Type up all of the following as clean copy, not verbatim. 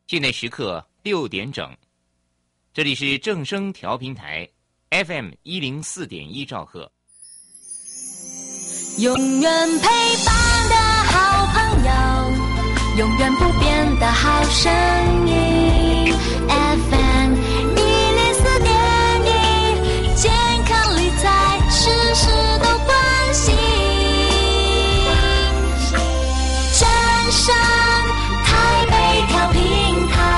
现在时刻6点整，这里是正声调频台 FM 104.1兆赫。 永远陪伴的好朋友，永远不变的好声音 FM 104.1，健康理财事事都关心，正声台北调频台。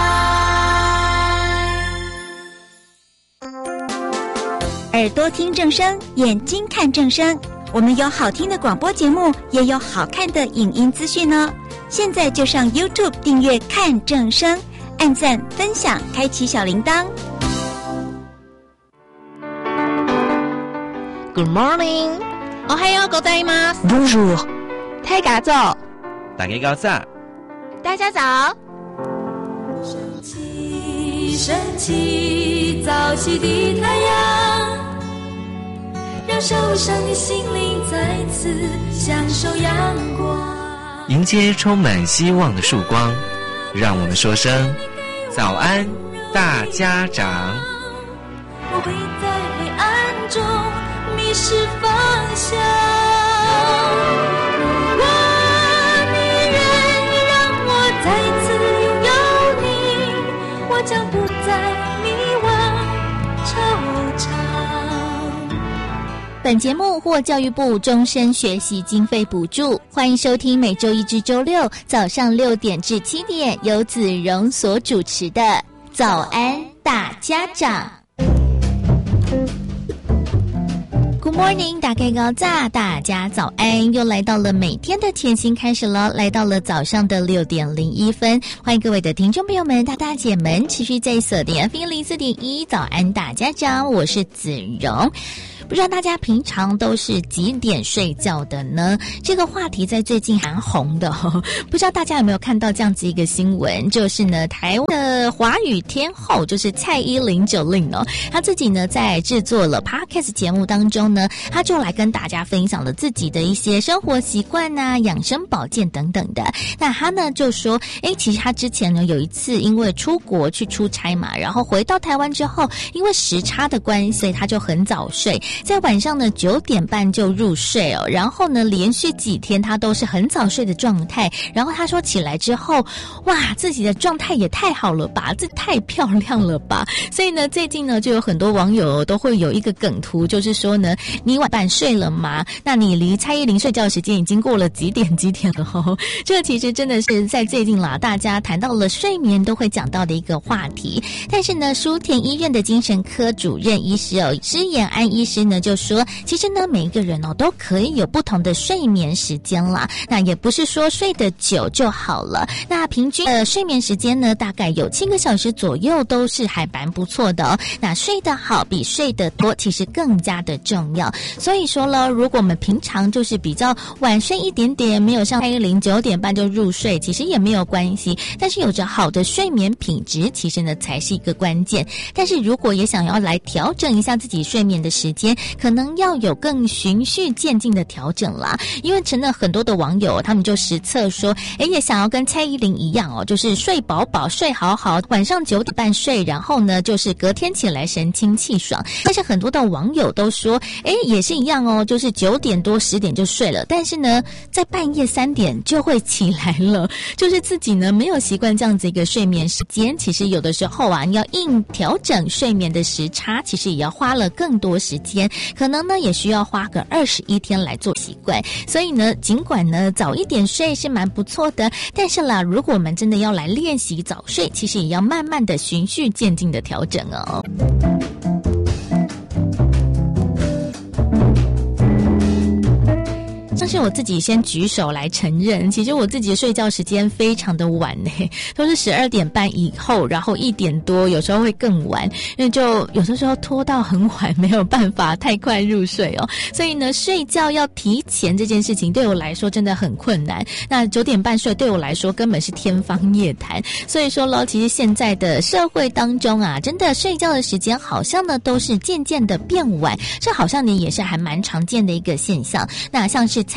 耳朵听正声，眼睛看正声，我们有好听的广播节目，也有好看的影音资讯哦。现在就上 YouTube 订阅看正声，按赞分享，开启小铃铛。 Good morning， おはようございます。 Bonjour， 大家早， 大家早， 大家早。 升起，升起，早起的太阳，让受伤的心灵再次享受阳光。 迎接充满希望的曙光，让我们说声早安，大家长。 我会在黑暗中迷失方向，如果你愿意让我再次拥有你，我将不再迷惘惆怅。 本节目获教育部终身学习经费补助，欢迎收听每周一至周六早上6点至7点由子荣所主持的早安大家长。Good morning， 大家早，大家早安！又来到了每天的甜心开始了，来到了早上的6点01分，欢迎各位的听众朋友们、大姐们持续在锁定 FM 104.1早安大家长，我是子荣。不知道大家平常都是几点睡觉的呢？这个话题在最近蛮红的哦。不知道大家有没有看到这样子一个新闻，就是呢，台湾的华语天后就是蔡依林9令哦，她自己呢在制作了 Podcast 节目当中呢，她就来跟大家分享了自己的一些生活习惯啊、养生保健等等的。那她呢就说，其实她之前呢有一次因为出国去出差嘛，然后回到台湾之后，因为时差的关系，所以她就很早睡。在晚上呢9点半就入睡哦，然后呢连续几天他都是很早睡的状态，然后他说起来之后，哇，自己的状态也太好了吧，这太漂亮了吧，所以呢最近呢就有很多网友都会有一个梗图，就是说呢，你晚半睡了吗？那你离蔡依林睡觉的时间已经过了几点了哦。这个其实真的是在最近啦，大家谈到了睡眠都会讲到的一个话题。但是呢，舒田医院的精神科主任医师施延安医师呢就说，其实呢每一个人都可以有不同的睡眠时间啦，那也不是说睡得久就好了，那平均的睡眠时间呢大概有7个小时左右都是还蛮不错的哦。那睡得好比睡得多其实更加的重要，所以说了，如果我们平常就是比较晚睡一点点，没有像蔡依林9点半就入睡，其实也没有关系，但是有着好的睡眠品质其实呢才是一个关键。但是如果也想要来调整一下自己睡眠的时间，可能要有更循序渐进的调整啦。因为真的很多的网友他们就实测说，也想要跟蔡依林一样哦，就是睡饱饱睡好好，晚上9点半睡，然后呢就是隔天起来神清气爽。但是很多的网友都说，也是一样哦，就是9点多10点就睡了，但是呢在半夜3点就会起来了，就是自己呢没有习惯这样子一个睡眠时间。其实有的时候啊，你要硬调整睡眠的时差，其实也要花了更多时间，可能呢也需要花个21天来做习惯。所以呢，尽管呢早一点睡是蛮不错的，但是啦，如果我们真的要来练习早睡，其实也要慢慢的循序渐进的调整哦。像是我自己先举手来承认，其实我自己的睡觉时间非常的晚都是12点半以后，然后1点多，有时候会更晚，因为就有的时候拖到很晚，没有办法太快入睡哦。所以呢，睡觉要提前这件事情对我来说真的很困难。那9点半睡对我来说根本是天方夜谭。所以说咯，其实现在的社会当中啊，真的睡觉的时间好像呢都是渐渐的变晚，这好像呢也是还蛮常见的一个现象。那像是蔡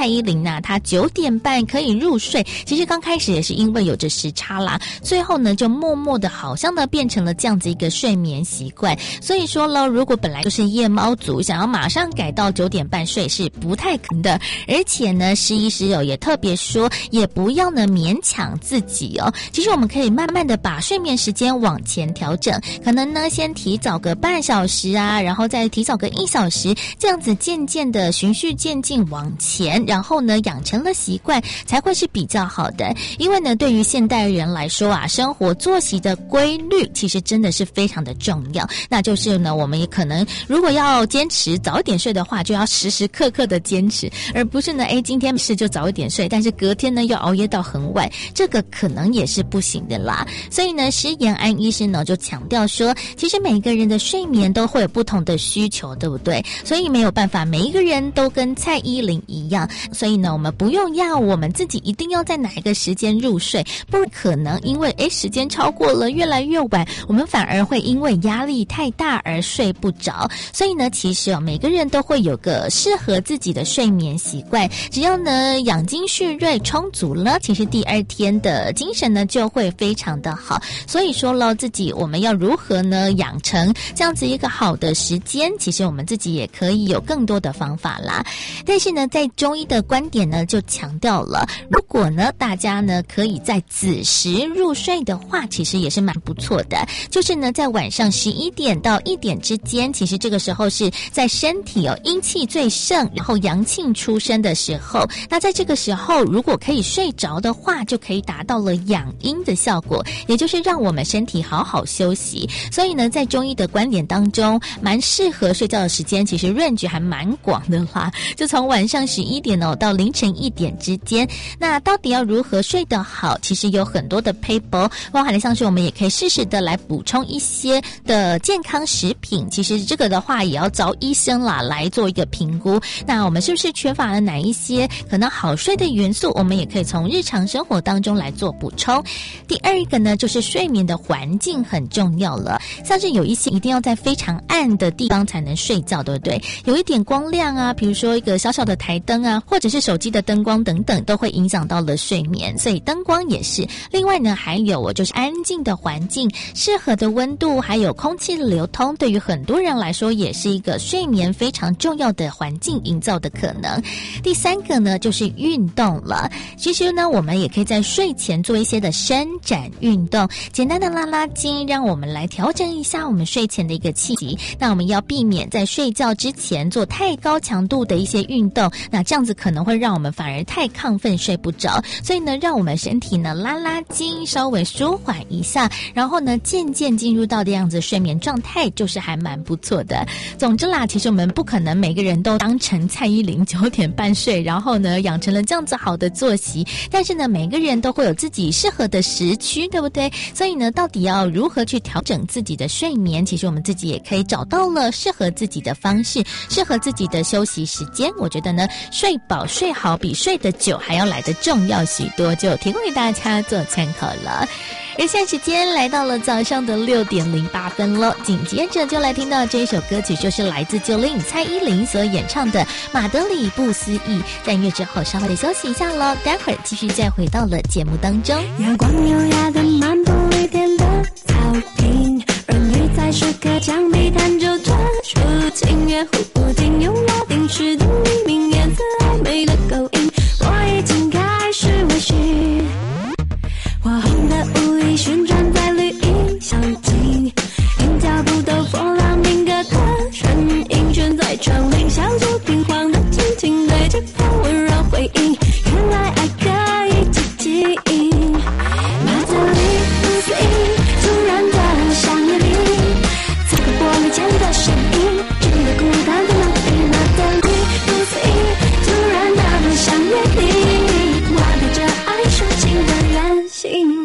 蔡依林啊，她9点半可以入睡，其实刚开始也是因为有着时差啦，最后呢就默默的好像呢变成了这样子一个睡眠习惯。所以说了，如果本来就是夜猫族，想要马上改到9点半睡是不太可能的。而且呢，时医时友也特别说，也不要呢勉强自己哦。其实我们可以慢慢的把睡眠时间往前调整，可能呢先提早个半小时啊，然后再提早个1小时，这样子渐渐的循序渐进往前，然后呢养成了习惯才会是比较好的。因为呢对于现代人来说啊，生活作息的规律其实真的是非常的重要。那就是呢我们也可能如果要坚持早一点睡的话，就要时时刻刻的坚持，而不是呢今天是就早一点睡，但是隔天呢要熬夜到很晚，这个可能也是不行的啦。所以呢施延安医师呢就强调说，其实每个人的睡眠都会有不同的需求，对不对？所以没有办法每一个人都跟蔡依林一样，所以呢我们不用要我们自己一定要在哪一个时间入睡，不可能因为时间超过了越来越晚，我们反而会因为压力太大而睡不着。所以呢其实每个人都会有个适合自己的睡眠习惯，只要呢养精蓄锐充足了，其实第二天的精神呢就会非常的好。所以说了自己我们要如何呢养成这样子一个好的时间，其实我们自己也可以有更多的方法啦。但是呢在中医的观点呢就强调了，如果呢大家呢可以在子时入睡的话，其实也是蛮不错的。就是呢在晚上11点到1点之间，其实这个时候是在身体阴气最盛，然后阳气出生的时候，那在这个时候如果可以睡着的话，就可以达到了养阴的效果，也就是让我们身体好好休息。所以呢在中医的观点当中，蛮适合睡觉的时间其实 range 还蛮广的啦，就从晚上11点到凌晨1点之间。那到底要如何睡得好，其实有很多的撇步，包含了像是我们也可以适时的来补充一些的健康食品，其实这个的话也要找医生啦来做一个评估，那我们是不是缺乏了哪一些可能好睡的元素，我们也可以从日常生活当中来做补充。第二个呢就是睡眠的环境很重要了，像是有一些一定要在非常暗的地方才能睡觉，对不对？有一点光亮啊，比如说一个小小的台灯啊，或者是手机的灯光等等，都会影响到了睡眠，所以灯光也是。另外呢还有就是安静的环境，适合的温度，还有空气的流通，对于很多人来说也是一个睡眠非常重要的环境营造的可能。第三个呢就是运动了，其实呢我们也可以在睡前做一些的伸展运动，简单的拉拉筋，让我们来调整一下我们睡前的一个气息。那我们要避免在睡觉之前做太高强度的一些运动，那这样子可能会让我们反而太亢奋睡不着。所以呢让我们身体呢拉拉筋，稍微舒缓一下，然后呢渐渐进入到这样子睡眠状态，就是还蛮不错的。总之啦，其实我们不可能每个人都当成蔡依林9点半睡，然后呢养成了这样子好的作息，但是呢每个人都会有自己适合的时区，对不对？所以呢到底要如何去调整自己的睡眠，其实我们自己也可以找到了适合自己的方式，适合自己的休息时间。我觉得呢睡饱睡好比睡得久还要来得重要许多，就提供给大家做参考了。而现在时间来到了早上的6点08分了，紧接着就来听到这一首歌曲，就是来自901蔡依林所演唱的《马德里不思议》。在音乐之后稍微的休息一下咯，待会儿继续再回到了节目当中。 阳光优雅的漫步一点的草坪，儿女在时刻墙壁弹奏着抒情乐，忽听用拉丁诗的黎明，颜色暧昧的勾引，我已经开始微醺。火红的雾里旋转在绿荫小径，因脚步都风浪鸣歌的身影，悬在窗棂，小酒平晃的轻轻对着风温柔回应，原来爱可以记忆。马德里不思议，突然的想念你，擦过玻璃前的身影，真的孤单的梦里。马德里不思议，突然的想念你，我带着爱抒情的任性。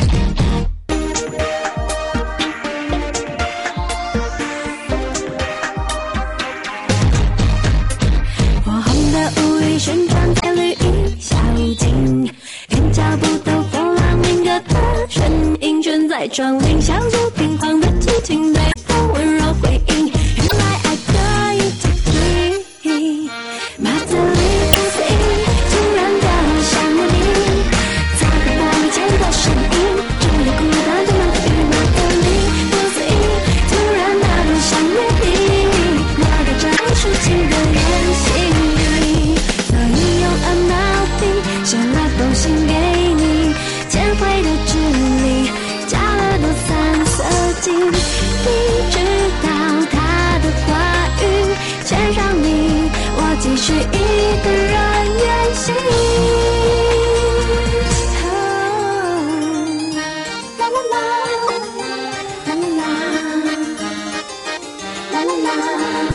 火红的雾里旋转在绿荫小径，连脚步都风浪鸣歌的身影，悬在窗棂，小酒平晃的激情对风温柔回应，原来爱可以记忆。马德里不思议， 心给你，千回的距离，加了多三色镜。你知道他的话语，却让你我继续一个人远行。啦啦啦，啦啦啦，啦啦啦。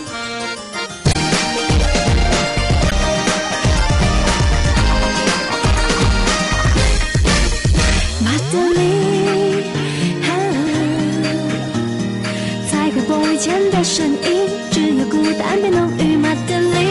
以前的身影，只有孤单变浓郁。马德里，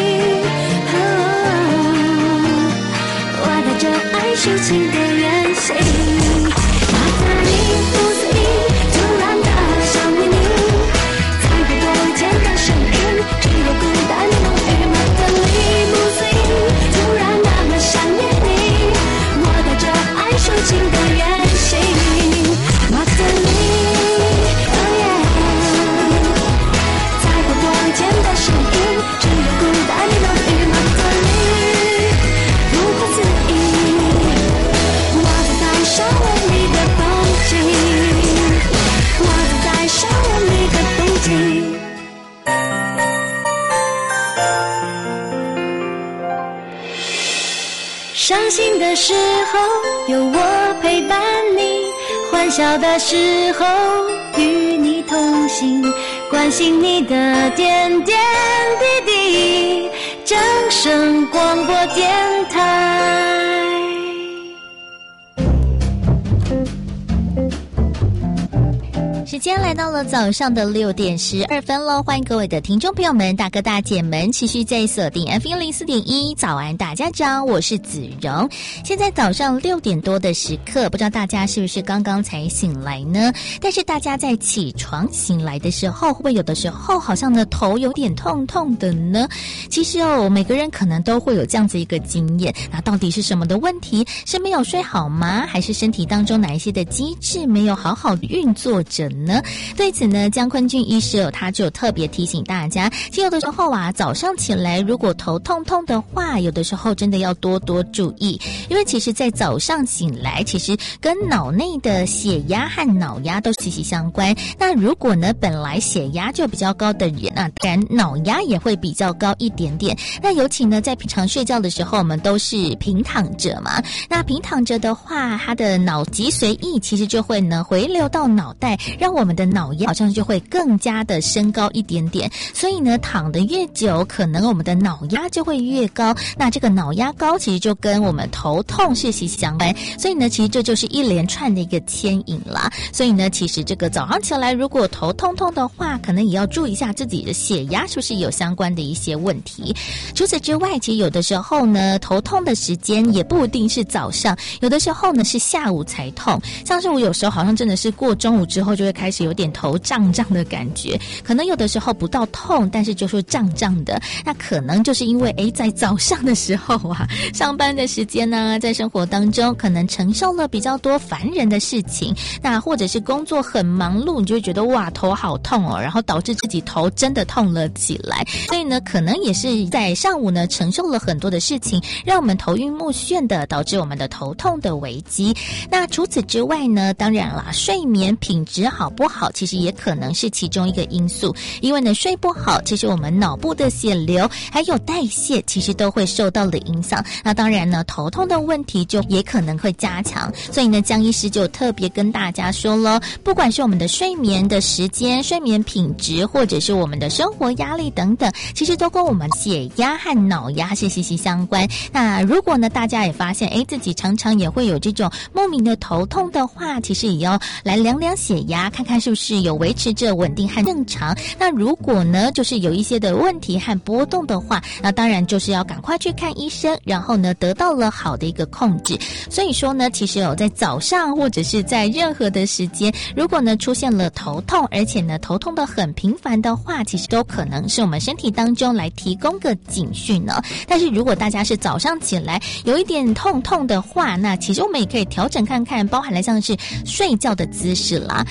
我带着爱抒情的远行。马德里，不思议，突然的想念你，再回过以前的身影，只有孤单变浓郁。马德里，不思议，突然的想念你，我带着爱抒情的远行。马德里。前的身影，只有孤单的浓郁。马德里，不可思议，我在烧完你的风景，我在烧完你的风景。伤心的时候有我陪伴你，欢笑的时候与你同行，关心你的点点滴滴，正声广播电台。 时间来到了早上的6点12分喽，欢迎各位的听众朋友们、大哥大姐们，持续在锁定 F104.1 早安大家长，我是子荣。现在早上6点多的时刻，不知道大家是不是刚刚才醒来呢？但是大家在起床醒来的时候，会不会有的时候好像呢头有点痛痛的呢？其实每个人可能都会有这样子一个经验。那到底是什么的问题？是没有睡好吗？还是身体当中哪一些的机制没有好好运作着呢？对此呢，江坤俊医师他就特别提醒大家，其实有的时候早上起来如果头痛痛的话，有的时候真的要多多注意，因为其实在早上醒来，其实跟脑内的血压和脑压都息息相关。那如果呢本来血压就比较高的人，那当然脑压也会比较高一点点。那尤其呢在平常睡觉的时候，我们都是平躺着嘛，那平躺着的话，他的脑脊髓液其实就会呢回流到脑袋，让我们的脑压好像就会更加的升高一点点，所以呢躺得越久，可能我们的脑压就会越高。那这个脑压高其实就跟我们头痛是息息相关，所以呢其实这就是一连串的一个牵引啦。所以呢其实这个早上起来如果头痛痛的话，可能也要注意一下自己的血压是不是有相关的一些问题。除此之外，其实有的时候呢头痛的时间也不一定是早上，有的时候呢是下午才痛。像是我有时候好像真的是过中午之后就会开始有点头胀胀的感觉，可能有的时候不到痛，但是就是胀胀的。那可能就是因为在早上的时候上班的时间呢，在生活当中可能承受了比较多烦人的事情，那或者是工作很忙碌，你就会觉得哇头好痛然后导致自己头真的痛了起来。所以呢可能也是在上午呢承受了很多的事情，让我们头晕目眩的，导致我们的头痛的危机。那除此之外呢，当然啦，睡眠品质好不好其实也可能是其中一个因素。因为呢睡不好，其实我们脑部的血流还有代谢其实都会受到了影响。那当然呢头痛的问题就也可能会加强。所以呢江医师就特别跟大家说了，不管是我们的睡眠的时间、睡眠品质，或者是我们的生活压力等等，其实都跟我们血压和脑压是息息相关。那如果呢大家也发现自己常常也会有这种莫名的头痛的话，其实也要来量量血压，看看是不是有维持着稳定和正常。那如果呢就是有一些的问题和波动的话，那当然就是要赶快去看医生，然后呢得到了好的一个控制。所以说呢其实在早上或者是在任何的时间，如果呢出现了头痛，而且呢头痛的很频繁的话，其实都可能是我们身体当中来提供个警讯呢。但是如果大家是早上起来有一点痛痛的话，那其实我们也可以调整看看，包含了像是睡觉的姿势啦。因为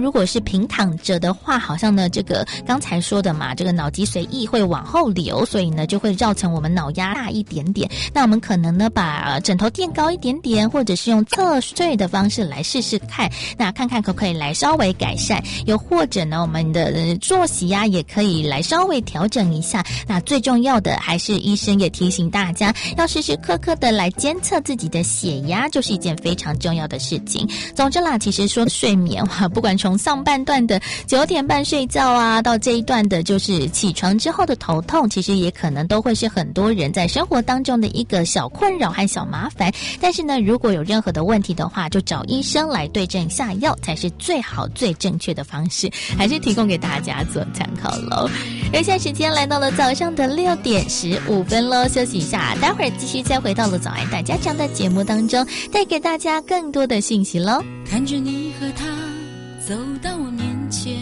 如果是平躺着的话，好像呢这个刚才说的嘛，这个脑脊髓液会往后流，所以呢就会造成我们脑压大一点点。那我们可能呢把枕头垫高一点点，或者是用侧睡的方式来试试看，那看看可不可以来稍微改善。又或者呢我们的作息啊也可以来稍微调整一下。那最重要的还是医生也提醒大家要时时刻刻的来监测自己的血压，就是一件非常重要的事情。总之啦，其实说睡眠不管从上半段的9点半睡觉啊，到这一段的就是起床之后的头痛，其实也可能都会是很多人在生活当中的一个小困扰和小麻烦。但是呢，如果有任何的问题的话，就找医生来对症下药才是最好最正确的方式，还是提供给大家做参考咯。而现在时间来到了早上的6点15分咯，休息一下，待会儿继续再回到了早安大家长的节目当中，带给大家更多的信息咯。 看着你和他走到我面前，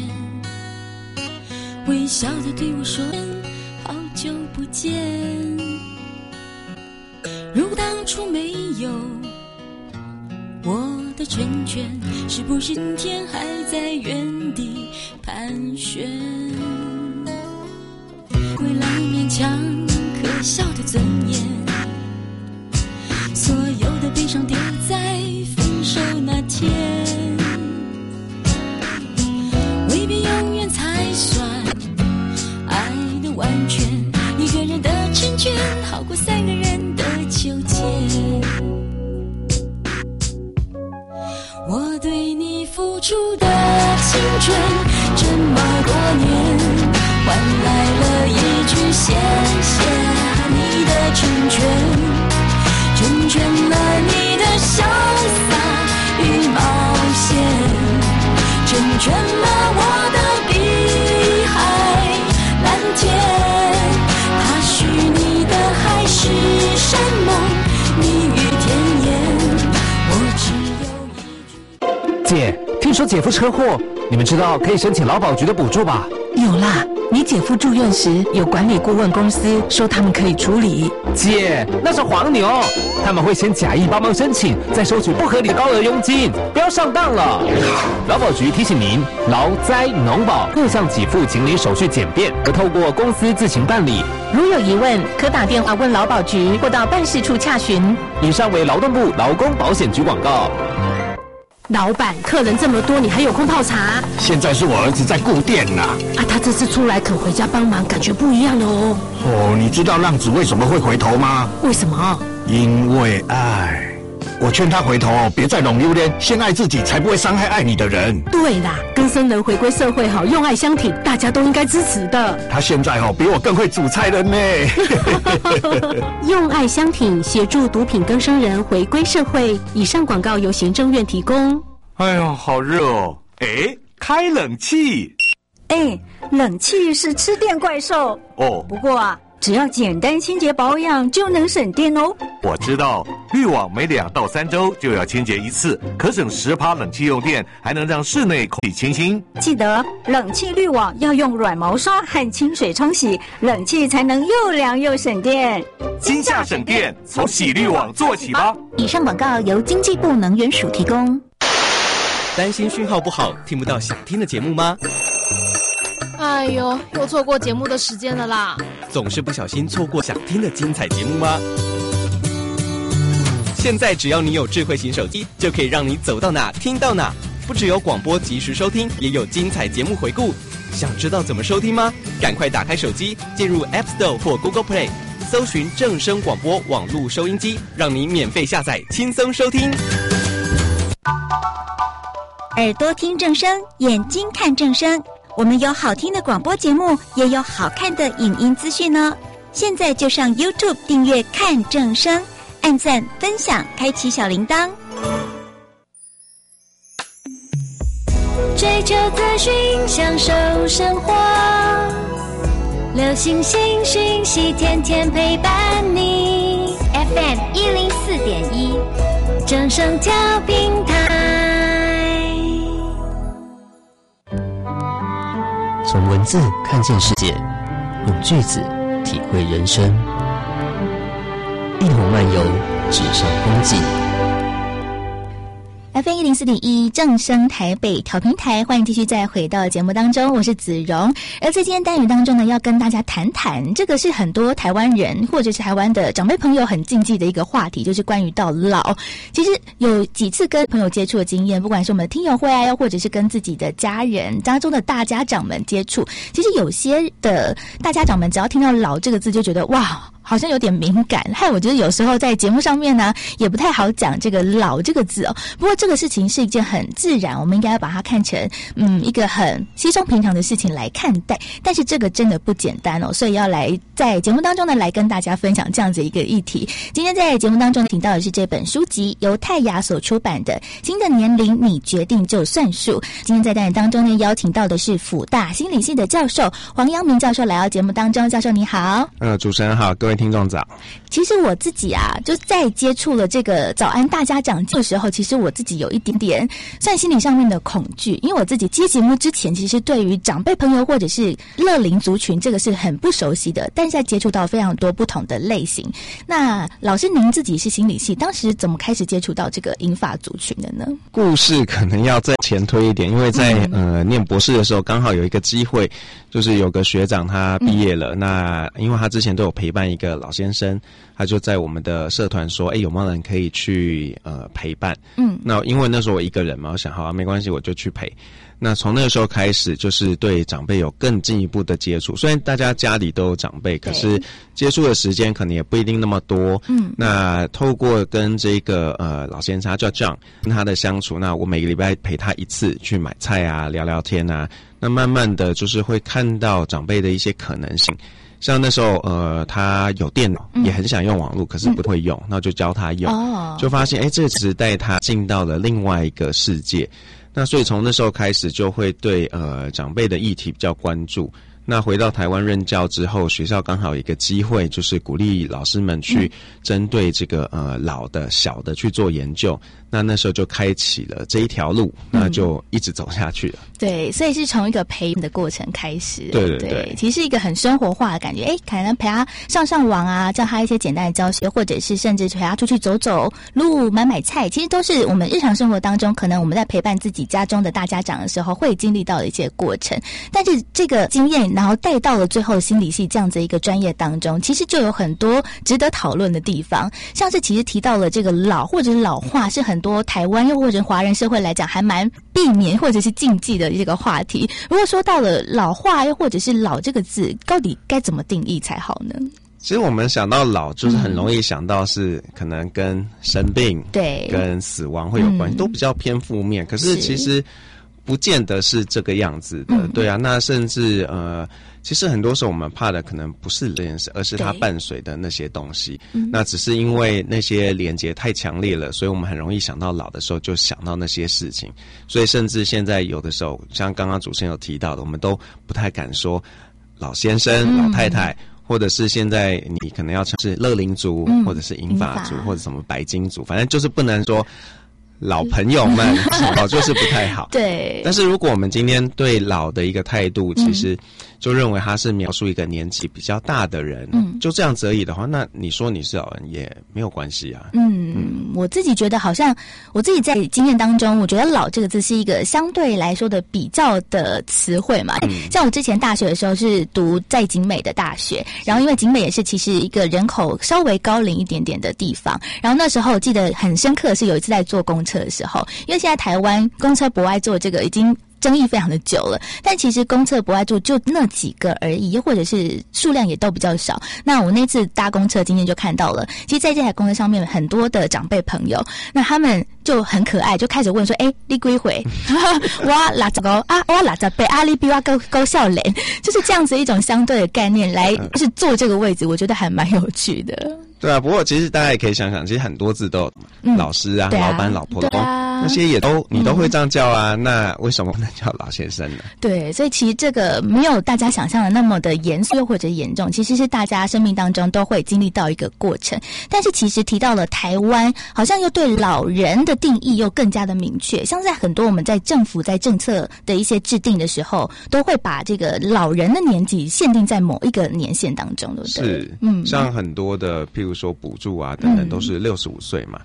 微笑地对我说好久不见，如果当初没有我的成全，是不是今天还在原地盘旋，为了勉强可笑的尊严，所有的悲伤丢在分手那天，未必永远才算爱的完全，一个人的成全好过3个人的纠结。我对你付出的青春这么多年，换来了一句谢谢你的成全，成全了你的潇洒与冒险，成全了我的碧海蓝天。它许你的海誓山盟，蜜语甜言，我只有一句。 姐，听说姐夫车祸，你们知道可以申请劳保局的补助吧？ 有啦，你姐夫住院时有管理顾问公司说他们可以处理。 姐，那是黄牛，他们会先假意帮忙申请，再收取不合理的高额佣金，不要上当了。劳保局提醒您，劳灾农保各项给付请领手续简便，可透过公司自行办理。 如有疑问，可打电话问劳保局或到办事处洽询。 以上为劳动部劳工保险局广告。 老板，客人这么多，你还有空泡茶？ 现在是我儿子在顾店呐。 他这次出来肯回家帮忙，感觉不一样了哦。 哦，你知道浪子为什么会回头吗？ 为什么？ 因为爱。我劝他回头，别再弄榴莲，先爱自己，才不会伤害爱你的人。 对啦，更生人回归社会好，用爱相挺，大家都应该支持的。 他现在比我更会煮菜了呢。 用爱相挺，协助毒品更生人回归社会。以上广告由行政院提供。 哎呦，好热哦！开冷气。 冷气是吃电怪兽哦。 不过啊，只要简单清洁保养就能省电哦。 我知道，滤网每2到3周就要清洁一次，可省10%冷气用电，还能让室内空气清新。 记得冷气滤网要用软毛刷和清水冲洗，冷气才能又凉又省电。 今夏省电，从洗滤网做起吧。 以上广告由经济部能源署提供。 担心讯号不好，听不到想听的节目吗？ 哎呦，又错过节目的时间了啦！ 总是不小心错过想听的精彩节目吗？现在只要你有智慧型手机，就可以让你走到哪听到哪。不只有广播及时收听，也有精彩节目回顾。想知道怎么收听吗？赶快打开手机，进入 App Store 或 Google Play， 搜寻正声广播网络收音机，让你免费下载，轻松收听。 耳朵听正声，眼睛看正声。我们有好听的广播节目，也有好看的影音资讯呢。现在就上 YouTube 订阅看正声，按赞分享，开启小铃铛。 追求资讯，享受生活，流行新讯息，天天陪伴你。FM 104.1，正声调频台。 从文字看见世界，用句子体会人生，一同漫游纸上风景。 FM104.1正声台北调频台，欢迎继续再回到节目当中，我是子荣。而在今天单元当中呢，要跟大家谈谈，这个是很多台湾人或者是台湾的长辈朋友很禁忌的一个话题，就是关于到老。其实有几次跟朋友接触的经验，不管是我们的听友会啊，又或者是跟自己的家人、家中的大家长们接触，其实有些的大家长们只要听到老这个字就觉得哇，好像有点敏感，害我觉得有时候在节目上面呢也不太好讲这个老这个字哦。不过这个事情是一件很自然，我们应该要把它看成一个很稀松平常的事情来看待，但是这个真的不简单哦，所以要来在节目当中呢来跟大家分享这样子一个议题。今天在节目当中听到的是这本书籍，由泰雅所出版的《新的年龄你决定就算数》。今天在单元当中呢邀请到的是辅大心理系的教授黄阳明教授来到节目当中。教授你好。 主持人好，各位听众早。 其实我自己啊，就在接触了这个早安大家长的时候，其实我自己有一点点算心理上面的恐惧，因为我自己接节目之前，其实对于长辈朋友或者是乐龄族群这个是很不熟悉的，但是在接触到非常多不同的类型。那老师您自己是心理系，当时怎么开始接触到这个银发族群的呢？ 故事可能要再前推一点，因为在念博士的时候，刚好有一个机会，就是有个学长他毕业了，那因为他之前都有陪伴一个老先生，他就在我们的社团说，有没有人可以去陪伴？那因为那时候我一个人嘛，我想好啊，没关系，我就去陪。那从那个时候开始，就是对长辈有更进一步的接触。虽然大家家里都有长辈，可是接触的时间可能也不一定那么多。那透过跟这个老先生，他叫 John， 跟他的相处，那我每个礼拜陪他一次去买菜啊，聊聊天啊。那慢慢的就是会看到长辈的一些可能性。像那时候他有电脑，也很想用网络，可是不会用，那就教他用，就发现这个只是带他进到了另外一个世界。那所以从那时候开始就会对长辈的议题比较关注。那回到台湾任教之后，学校刚好有一个机会，就是鼓励老师们去针对这个老的小的去做研究。那时候就开启了这一条路，那就一直走下去了。 对，所以是从一个陪的过程开始。 对， 其实是一个很生活化的感觉。可能陪他上网啊，教他一些简单的教学，或者是甚至陪他出去走走路、买菜，其实都是我们日常生活当中，可能我们在陪伴自己家中的大家长的时候会经历到的一些过程。但是这个经验，然后带到了最后心理系这样子一个专业当中，其实就有很多值得讨论的地方。像是其实提到了这个老或者是老化，是很多台湾又或者华人社会来讲还蛮避免或者是禁忌的这个话题。如果说到了老化又或者是老这个字，到底该怎么定义才好呢？ 其实我们想到老，就是很容易想到是可能跟生病、 对， 跟死亡会有关系，都比较偏负面。可是其实不见得是这个样子的，对啊。那甚至其实很多时候我们怕的可能不是这件事，而是它伴随的那些东西。那只是因为那些连结太强烈了，所以我们很容易想到老的时候就想到那些事情。所以甚至现在有的时候，像刚刚主持人有提到的，我们都不太敢说老先生、老太太。或者是现在你可能要是乐龄族，或者是银发族，或者什么白金族，反正就是不能说老朋友们，就是不太好。 对。 但是如果我们今天对老的一个态度，其实就认为他是描述一个年纪比较大的人，就这样子而已的话，那你说你是老人也没有关系啊。 我自己觉得好像我自己在经验当中，我觉得老这个字是一个相对来说的比较的词汇嘛。像我之前大学的时候是读在景美的大学，然后因为景美也是其实一个人口稍微高龄一点点的地方，然后那时候我记得很深刻的是有一次在坐公车的时候，因为现在台湾公车博爱座这个已经争议非常的久了，但其实公厕博爱座就那几个而已，又或者是数量也都比较少。那我那次搭公车经验就看到了，其实在这台公车上面很多的长辈朋友，那他们就很可爱，就开始问说：“你几岁？我60个啊，我60岁啊，你比我高少年。”就是这样子一种相对的概念来，就是坐这个位置，我觉得还蛮有趣的。 对啊，不过其实大家也可以想想，其实很多字都有老师啊、老板、老婆、那些也都你都会这样叫啊，那为什么不能叫老先生呢？ 对，所以其实这个没有大家想象的那么的严肃或者严重，其实是大家生命当中都会经历到一个过程。但是其实提到了台湾，好像又对老人的定义又更加的明确，像在很多我们在政府在政策的一些制定的时候，都会把这个老人的年纪限定在某一个年限当中，对不对？ 是，像很多的譬如说补助啊等等都是65岁嘛。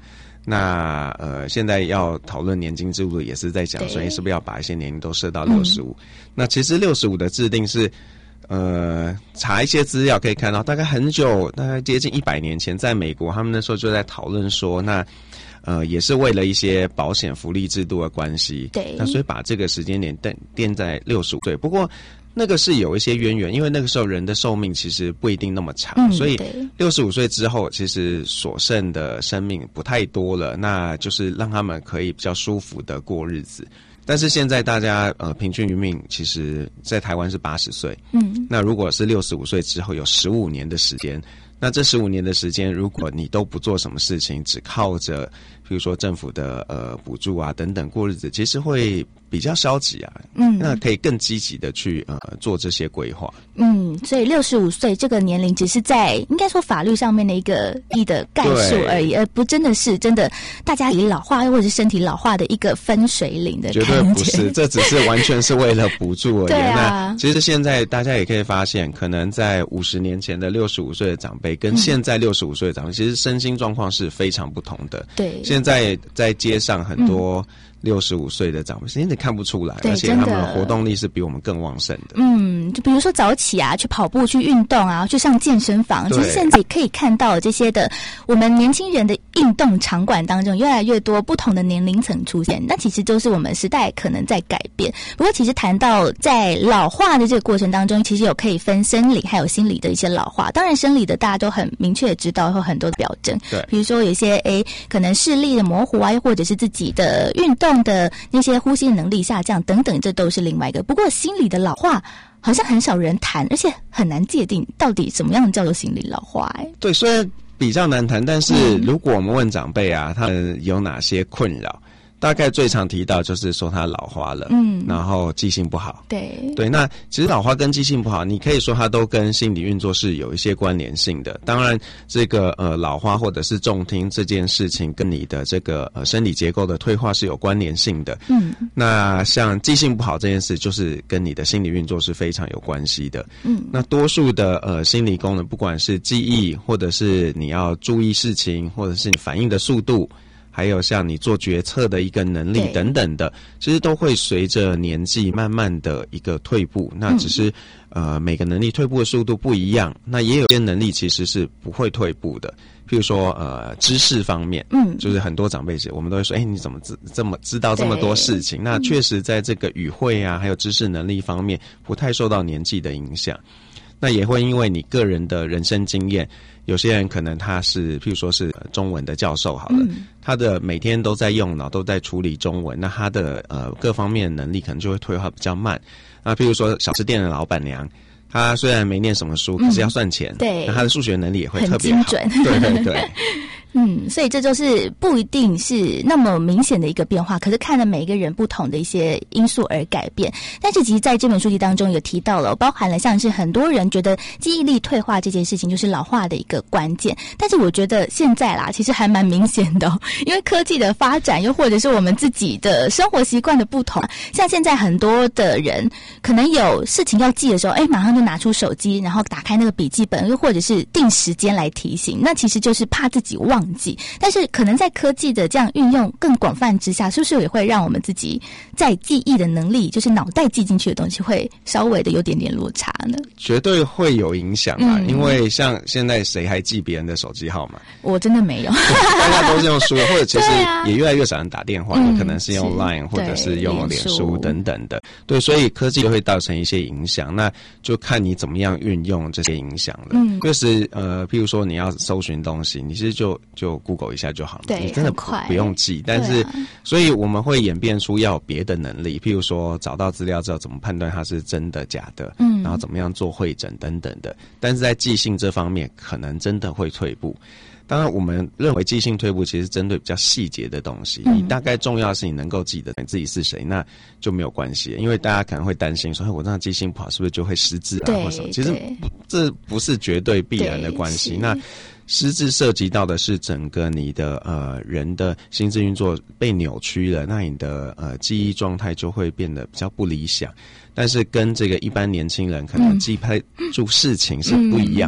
那现在要讨论年金制度，也是在讲，所以是不是要把一些年龄都设到65？那其实65的制定是，查一些资料可以看到，大概很久，大概接近100年前，在美国，他们那时候就在讨论说，那也是为了一些保险福利制度的关系， 对， 那所以把这个时间点定在65岁。不过那个是有一些渊源，因为那个时候人的寿命其实不一定那么长，所以65岁之后，其实所剩的生命不太多了，那就是让他们可以比较舒服的过日子。但是现在大家平均余命其实在台湾是80岁，那如果是65岁之后有15年的时间，那这15年的时间，如果你都不做什么事情，只靠着比如说政府的补助啊等等过日子，其实会比较消极啊。那可以更积极的去做这些规划。 所以65岁这个年龄只是在应该说法律上面的一个概述而已，而不真的是大家老化或者是身体老化的一个分水岭的感觉。 绝对不是，这只是完全是为了补助而已。那其实现在大家也可以发现，可能在50年前的65岁的长辈跟现在65岁的长辈，其实身心状况是非常不同的。 对， 现在在街上很多65岁的长辈，其实你看不出来，而且他们的活动力是比我们更旺盛的。 就比如说早起啊，去跑步、去运动啊，去上健身房，其实现在可以看到这些的我们年轻人的运动场馆当中，越来越多不同的年龄层出现。那其实都是我们时代可能在改变。不过，其实谈到在老化的这个过程当中，其实有可以分生理还有心理的一些老化。当然，生理的大家都很明确的知道，有很多的表征，对，比如说有一些可能视力的模糊啊，又或者是自己的运动的那些呼吸能力下降等等，这都是另外一个。不过心理的老化好像很少人谈，而且很难界定到底什么样叫做心理老化。 对，虽然比较难谈，但是如果我们问长辈啊，他们有哪些困扰，大概最常提到就是说他老花了，然后记性不好。对，那其实老花跟记性不好，你可以说它都跟心理运作是有一些关联性的。当然，这个老花或者是重听这件事情，跟你的这个生理结构的退化是有关联性的。那像记性不好这件事，就是跟你的心理运作是非常有关系的。那多数的心理功能，不管是记忆，或者是你要注意事情，或者是你反应的速度，还有像你做决策的一个能力等等的，其实都会随着年纪慢慢的一个退步。那只是每个能力退步的速度不一样。那也有些能力其实是不会退步的，譬如说知识方面，就是很多长辈我们都会说，你怎么这么知道这么多事情？那确实在这个语汇啊，还有知识能力方面，不太受到年纪的影响。那也会因为你个人的人生经验，有些人可能他是譬如说是中文的教授好了，他的每天都在用脑，都在处理中文，那他的各方面的能力可能就会退化比较慢。那譬如说小吃店的老板娘，她虽然没念什么书，可是要算钱， 对， 那她的数学能力也会特别好， 很精准。对。所以这就是不一定是那么明显的一个变化，可是看了每一个人不同的一些因素而改变。但是其实在这本书籍当中有提到了，包含了像是很多人觉得记忆力退化这件事情就是老化的一个关键，但是我觉得现在啦，其实还蛮明显的因为科技的发展，又或者是我们自己的生活习惯的不同，像现在很多的人可能有事情要记的时候，马上就拿出手机，然后打开那个笔记本，又或者是定时间来提醒，那其实就是怕自己忘记。但是可能在科技的这样运用更广泛之下，是不是也会让我们自己在记忆的能力，就是脑袋记进去的东西会稍微的有点落差呢？ 绝对会有影响啊，因为像现在谁还记别人的手机号码？ 我真的没有大家都是用书，或者其实也越来越少人打电话，你可能是用 Line 或者是用脸书等等的。对，所以科技就会造成一些影响，那就看你怎么样运用这些影响了。就是譬如说你要搜寻东西，你其实就 Google 一下就好了，你真的不用记。但是所以我们会演变出要有别的能力，譬如说找到资料之后怎么判断它是真的假的，然后怎么样做汇整等等的。但是在记性这方面可能真的会退步。当然我们认为记性退步其实针对比较细节的东西，你大概重要的是你能够记得你自己是谁，那就没有关系。因为大家可能会担心说，我这样记性不好是不是就会失智啊或什么，其实这不是绝对必然的关系。那失智涉及到的是整个你的人的心智运作被扭曲了，那你的记忆状态就会变得比较不理想。但是跟这个一般年轻人可能记不住事情是不一样的。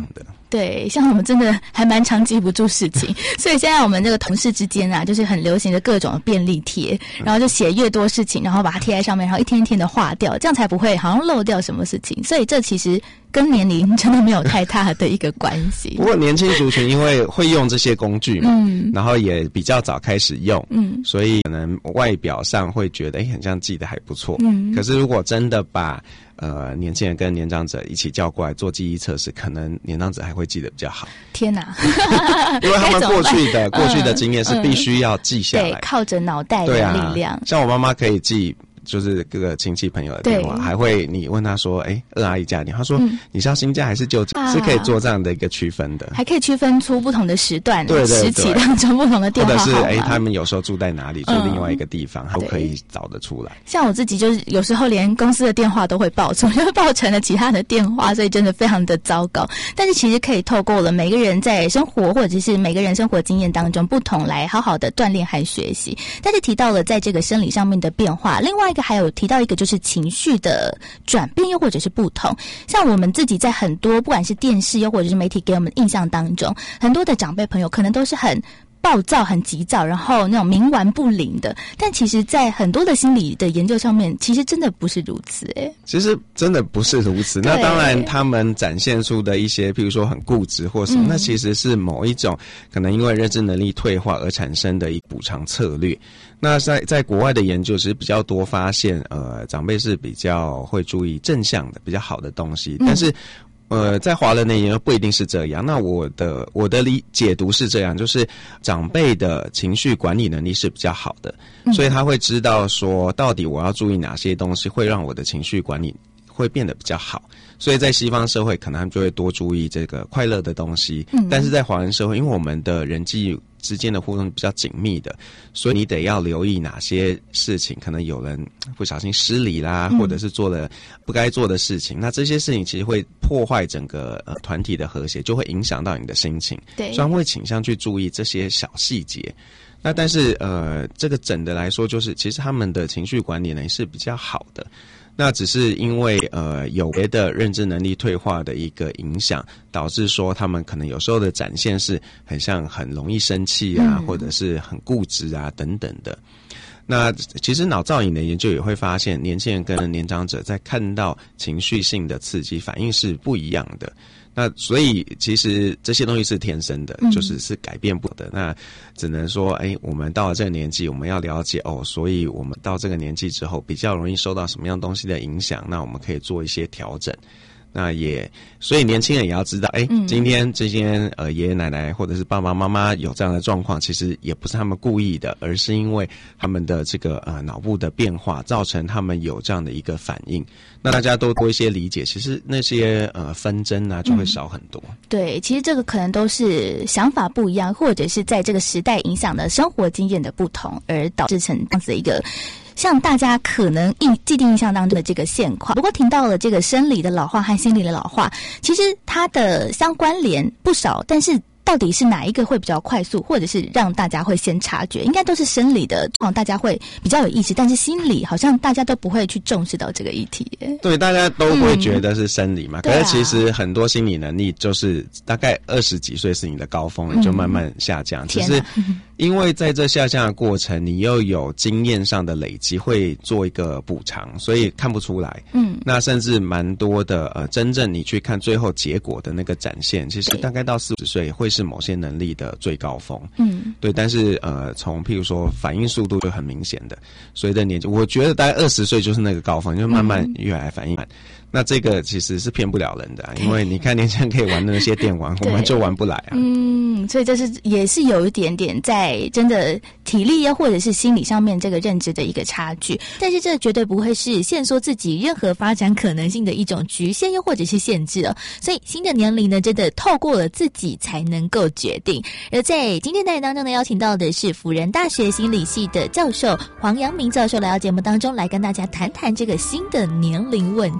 对，像我们真的还蛮常记不住事情，所以现在我们这个同事之间啊，就是很流行的各种便利贴，然后就写越多事情，然后把它贴在上面，然后一天一天的划掉，这样才不会好像漏掉什么事情。所以这其实跟年龄真的没有太大的一个关系。 不过年轻族群因为会用这些工具嘛，然后也比较早开始用，所以可能外表上会觉得很像记得还不错。可是如果真的把年轻人跟年长者一起叫过来做记忆测试，可能年长者还会记得比较好。 天哪！ 因为他们过去的经验是必须要记下来， 对，靠着脑袋的力量。 像我妈妈可以记。就是各个亲戚朋友的电话，还会你问他说，二阿姨家电，他说你是要新家还是旧家，是可以做这样的一个区分的， 还可以区分出不同的时段、 对时期当中不同的电话号码， 或者是他们有时候住在哪里，住另外一个地方，都可以找得出来。 像我自己就是有时候连公司的电话都会报错，就会报成了其他的电话，所以真的非常的糟糕。但是其实可以透过了每个人在生活或者是每个人生活经验当中不同来好好的锻炼和学习。但是提到了在这个生理上面的变化，另外一个还有提到一个就是情绪的转变又或者是不同。像我们自己在很多不管是电视又或者是媒体给我们印象当中，很多的长辈朋友可能都是很暴躁很急躁，然后那种冥顽不灵的，但其实在很多的心理的研究上面，其实真的不是如此。 其实真的不是如此。那当然他们展现出的一些譬如说很固执或什么，那其实是某一种可能因为认知能力退化而产生的一补偿策略。那在国外的研究其实比较多发现长辈是比较会注意正向的比较好的东西，但是在华人的研究不一定是这样。那我的解读是这样，就是长辈的情绪管理能力是比较好的，所以他会知道说到底我要注意哪些东西会让我的情绪管理会变得比较好。所以在西方社会可能他们就会多注意这个快乐的东西，但是在华人社会，因为我们的人际之间的互动比较紧密的，所以你得要留意哪些事情可能有人不小心失礼啦，或者是做了不该做的事情，那这些事情其实会破坏整个团体的和谐，就会影响到你的心情，对，所以他们会倾向去注意这些小细节。那但是这个整的来说，就是其实他们的情绪管理能力是比较好的，那只是因为有别的认知能力退化的一个影响，导致说他们可能有时候的展现是很像很容易生气啊，或者是很固执啊等等的。那其实脑造影的研究也会发现，年轻人跟年长者在看到情绪性的刺激反应是不一样的。那所以其实这些东西是天生的，就是改变不得。那只能说我们到了这个年纪，我们要了解所以我们到这个年纪之后比较容易受到什么样东西的影响，那我们可以做一些调整。那所以年轻人也要知道今天这些爷爷奶奶或者是爸爸妈妈有这样的状况，其实也不是他们故意的，而是因为他们的这个脑部的变化造成他们有这样的一个反应。那大家都多一些理解，其实那些纷争啊就会少很多。 对，其实这个可能都是想法不一样，或者是在这个时代影响的生活经验的不同，而导致成这样子的一个像大家可能既定印象当中的这个现况。不过听到了这个生理的老化和心理的老化，其实它的相关联不少，但是到底是哪一个会比较快速，或者是让大家会先察觉？应该都是生理的，大家会比较有意识，但是心理好像大家都不会去重视到这个议题。 对，大家都会觉得是生理嘛，可是其实很多心理能力就是大概20几岁是你的高峰，就慢慢下降。只是因为在这下降的过程，你又有经验上的累积，会做一个补偿，所以看不出来。那甚至蛮多的真正你去看最后结果的那个展现，其实大概到40岁会是某些能力的最高峰。对，但是从譬如说反应速度就很明显的，随着年纪，我觉得大概20岁就是那个高峰，就慢慢越来反应慢。那这个其实是骗不了人的因为你看年轻人可以玩那些电玩，我们就玩不来啊。 所以这是也是有一点点在真的体力或者是心理上面这个认知的一个差距，但是这绝对不会是限缩自己任何发展可能性的一种局限又或者是限制所以新的年龄呢，真的透过了自己才能够决定。而在今天单元当中呢，邀请到的是辅仁大学心理系的教授黄阳明教授来到节目当中来跟大家谈谈这个新的年龄问题。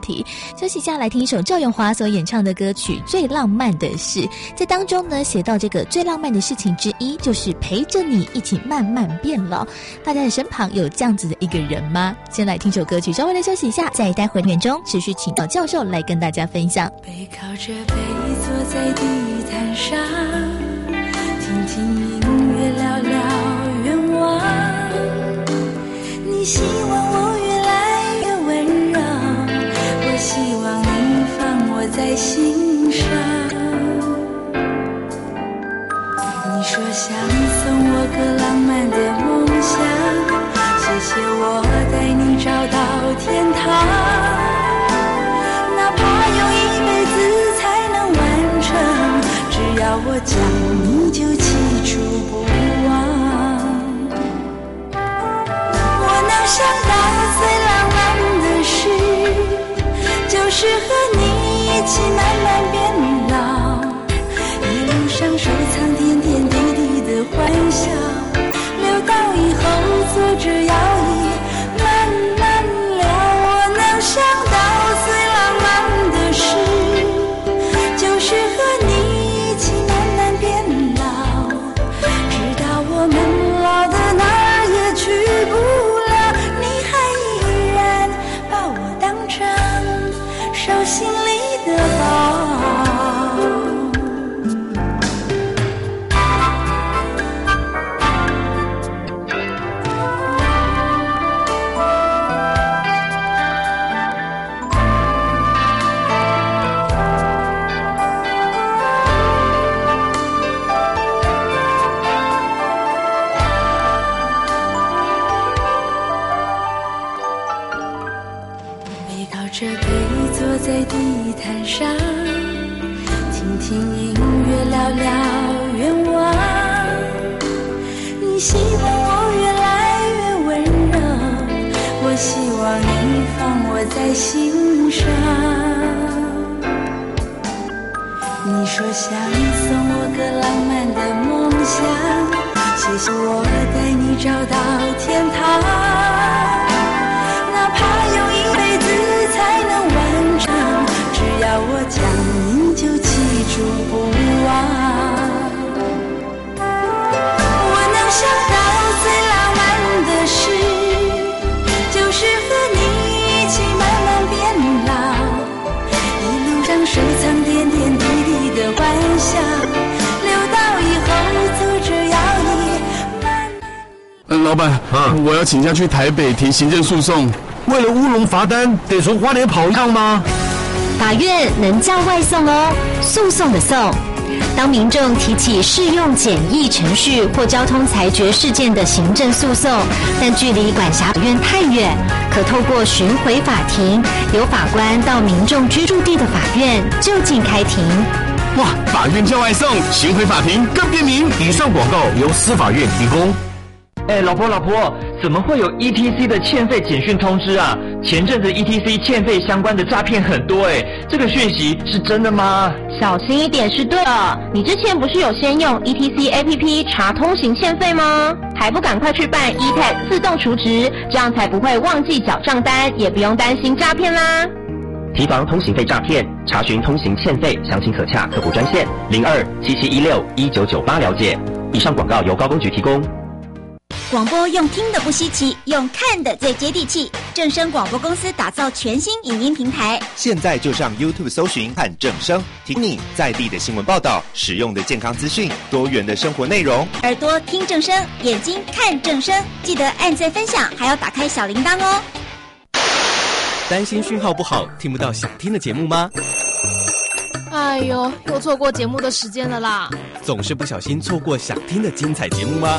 休息一下，来听一首赵咏华所演唱的歌曲《最浪漫的事》。在当中呢，写到这个最浪漫的事情之一，就是陪着你一起慢慢变老。大家的身旁有这样子的一个人吗？先来听首歌曲，稍微的休息一下，在待会园中持续请到教授来跟大家分享。 背靠着背坐在地毯上，听听音乐，聊聊愿望。你希望我越来越温柔，我希望你放我在心上。你说想送我个浪漫的梦想，谢谢我带你找到天堂，哪怕用一辈子才能完成，只要我讲你就记住不忘。我能想到最浪漫的事，就是和你一起慢慢变老，一路上收藏点点滴滴的欢笑，留到以后坐着摇椅慢慢聊。我能想到最浪漫的事，就是和你一起慢慢变老，直到我们老的哪儿也去不了，你还依然把我当成手心里的宝。坐在地毯上，听听音乐，聊聊愿望。你希望我越来越温柔，我希望你放我在心上。你说想送我个浪漫的梦想，谢谢我带你找到天堂，哪怕用一辈子才能完成，只要我讲你就记住不忘。我能想到最浪漫的事，就是和你一起慢慢变老，一路上收藏点点滴滴的欢笑，留到以后坐着摇椅。 老板，我要请假去台北提行政诉讼。为了乌龙罚单，得从花莲跑一趟吗？ 法院能叫外送哦，诉讼的讼。当民众提起适用简易程序或交通裁决事件的行政诉讼，但距离管辖法院太远，可透过巡回法庭，由法官到民众居住地的法院就近开庭。 哇，法院叫外送，巡回法庭更便民。 以上广告由司法院提供。 老婆，怎么会有 ETC 的欠费简讯通知啊？前阵子 ETC 欠费相关的诈骗很多这个讯息是真的吗？ 小心一点是对的。你之前不是有先用 ETC APP 查通行欠费吗？还不赶快去办 eTag 自动储值，这样才不会忘记缴账单，也不用担心诈骗啦。 提防通行费诈骗，查询通行欠费，详情可洽客服专线0277161998了解。以上广告由高公局提供。 广播用听的不稀奇，用看的最接地气。正声广播公司打造全新影音平台， 现在就上 YouTube 搜寻看正声，听你在地的新闻报道，实用的健康资讯，多元的生活内容。 耳朵听正声，眼睛看正声，记得按赞分享，还要打开小铃铛哦。 担心讯号不好，听不到想听的节目吗？ 哎呦，又错过节目的时间了啦！ 总是不小心错过想听的精彩节目吗？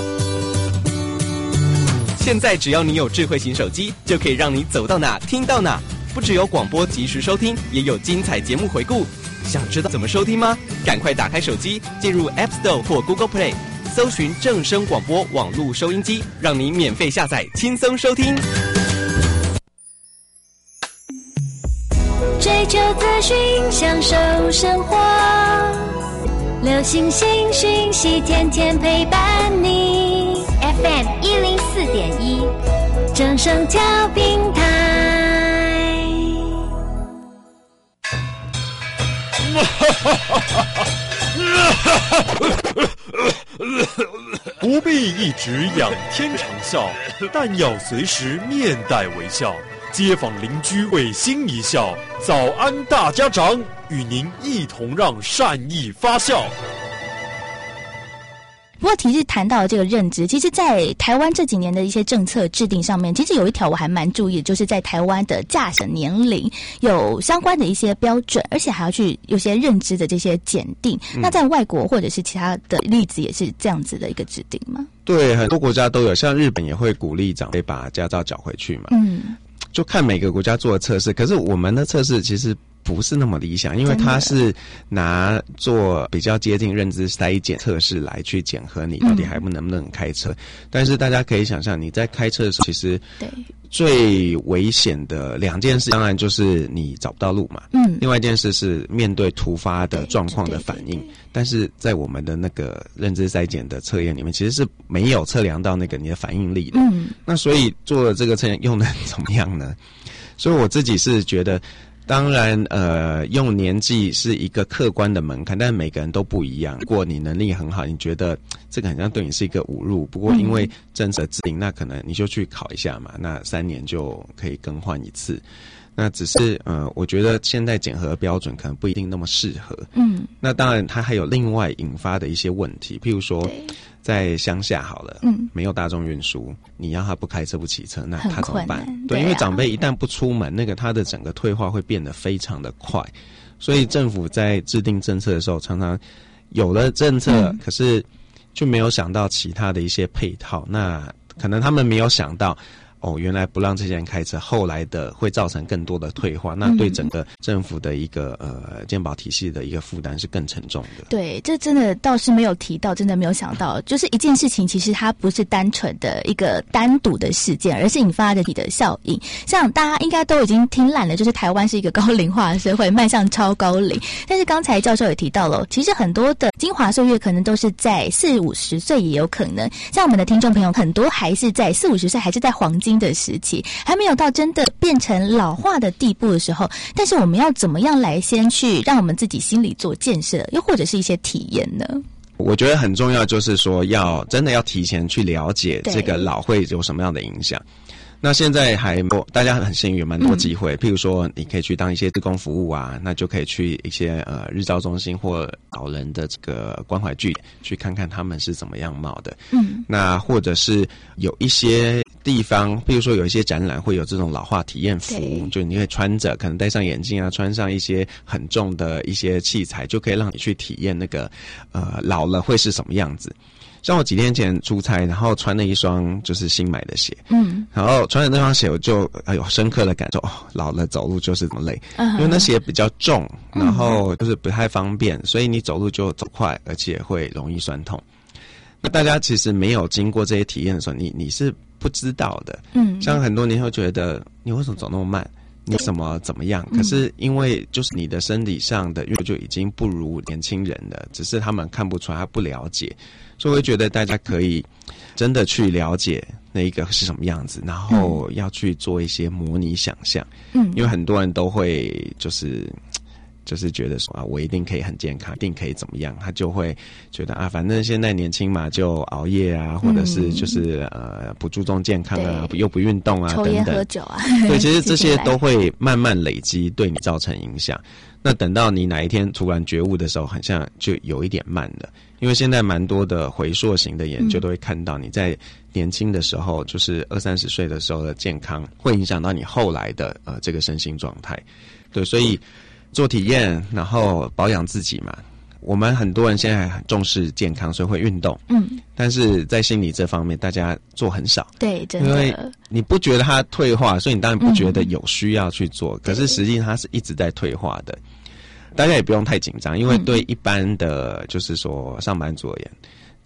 现在只要你有智慧型手机，就可以让你走到哪听到哪。不只有广播及时收听，也有精彩节目回顾。想知道怎么收听吗？赶快打开手机，进入 App Store 或 Google Play， 搜寻正声广播网络收音机，让你免费下载，轻松收听。 追求资讯，享受生活，流行新讯息，天天陪伴你。FM 104.1，正声调频台。 不必一直仰天长啸，但要随时面带微笑。街坊邻居会心一笑，早安大家长，与您一同让善意发酵。 不过其实谈到这个认知，其实在台湾这几年的一些政策制定上面，其实有一条我还蛮注意的，就是在台湾的驾驶年龄有相关的一些标准，而且还要去有些认知的这些检定。那在外国或者是其他的例子也是这样子的一个制定吗？ 对，很多国家都有，像日本也会鼓励长辈把驾照缴回去嘛。就看每个国家做的测试，可是我们的测试其实不是那么理想，因为它是拿做比较接近认知筛检测试来去检核你到底还能不能开车。但是大家可以想象，你在开车的时候，其实最危险的两件事，当然就是你找不到路嘛。另外一件事是面对突发的状况的反应。但是在我们的那个认知筛检的测验里面，其实是没有测量到那个你的反应力的。那所以做了这个测验用的怎么样呢？所以我自己是觉得，当然用年纪是一个客观的门槛，但每个人都不一样。如果你能力很好，你觉得这个好像对你是一个侮辱，不过因为政策制定，那可能你就去考一下嘛，那3年就可以更换一次。那只是我觉得现在检核标准可能不一定那么适合。那当然它还有另外引发的一些问题，譬如说在乡下好了，没有大众运输，你让他不开车不骑车，那他怎么办？对，因为长辈一旦不出门，那个他的整个退化会变得非常的快。所以政府在制定政策的时候，常常有了政策，可是就没有想到其他的一些配套。那可能他们没有想到，原来不让这些人开车，后来的会造成更多的退化，那对整个政府的一个健保体系的一个负担是更沉重的。 对，这真的倒是没有提到，真的没有想到，就是一件事情其实它不是单纯的一个单独的事件，而是引发的你的效应。像大家应该都已经听烂了，就是台湾是一个高龄化的社会，迈向超高龄。但是刚才教授也提到了，其实很多的精华岁月可能都是在40-50岁也有可能，像我们的听众朋友很多还是在40-50岁，还是在黄金的时期，还没有到真的变成老化的地步的时候，但是我们要怎么样来先去让我们自己心里做建设，又或者是一些体验呢？ 我觉得很重要，就是说真的要提前去了解这个老会有什么样的影响。那现在大家很幸运，有蛮多机会，譬如说你可以去当一些志工服务啊，那就可以去一些日照中心或老人的这个关怀据点去看看他们是怎么样貌的。那或者是有一些地方，譬如说有一些展览会有这种老化体验服，就你可以穿着，可能戴上眼镜啊，穿上一些很重的一些器材，就可以让你去体验那个老了会是什么样子。像我几天前出差，然后穿了一双就是新买的鞋，然后穿着那双鞋我就有深刻的感受，老了走路就是这么累，因为那鞋比较重，然后就是不太方便，所以你走路就走快，而且会容易酸痛。那大家其实没有经过这些体验的时候，你是不知道的。像很多年会觉得你为什么走那么慢？你怎么样？可是因为就是你的身体上的就已经不如年轻人了，只是他们看不出来，他不了解，所以我觉得大家可以真的去了解那一个是什么样子，然后要去做一些模拟想象。因为很多人都会就是觉得说我一定可以很健康，一定可以怎么样，他就会觉得反正现在年轻嘛，就熬夜啊，或者是就是不注重健康啊，又不运动啊， 抽烟喝酒啊， 对，其实这些都会慢慢累积，对你造成影响。那等到你哪一天突然觉悟的时候，好像就有一点慢了。因为现在蛮多的回溯型的研究都会看到，你在年轻的时候，就是20-30岁的时候的健康，会影响到你后来的这个身心状态。对，所以做体验，然后保养自己嘛。我们很多人现在很重视健康，所以会运动。但是在心理这方面，大家做很少。 对，真的。 因为你不觉得它退化，所以你当然不觉得有需要去做。可是实际它是一直在退化的。大家也不用太紧张，因为对一般的就是说上班族而言，